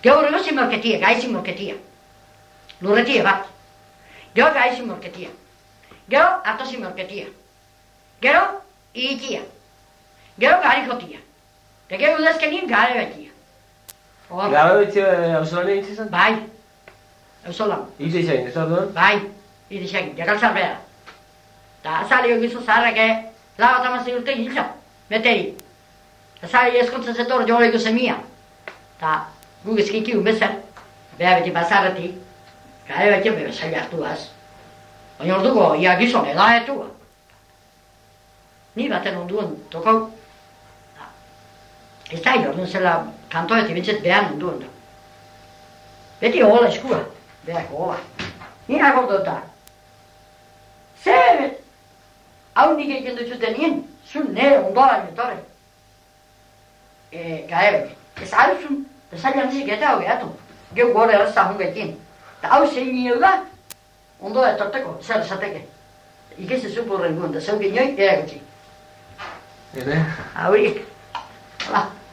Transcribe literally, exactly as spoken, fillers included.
Gero egosi morketia, gaizi morketia. Lurretia bat. Gero gaizi morketia. Gero atosi morketia. Gero iitia. Gero gari jotia. Eta gero udazkenien gare betia. Gare betia hauzolan egin zizan? Bai. Hauzolan. Ite izagin, ez da duen? Bai. Ite izagin, jakaltzar behar. Eta azalio gizu zaharrake lau eta mazai urte giltza. Meteri. Azalio eskontzen zetor jo horreko zemia. Eta guk ezkinkiun bezer. Beha beti bazarretik. Gare betia bebe zai hartuaz. Baina orduko, ia gizon edaetua. Ni baten onduen tokau. Ez da hil orduan zela kantoeti bintzet behan onduen da. Beti hola eskua, behako hola. Ni agordo eta. Zer, hau nik egin dutxuten nien, zun nire ondola nintorre. E, gaebek, ez aluzun, ez alian zik eta hau gehatu. Geu gore errazta hungekin. Eta hau zein nio da, ondola etorteko, zer esateke. Ikez ez zupurren guen, da zeu ginioi, eragutzi. Ere? Haurik. Hola.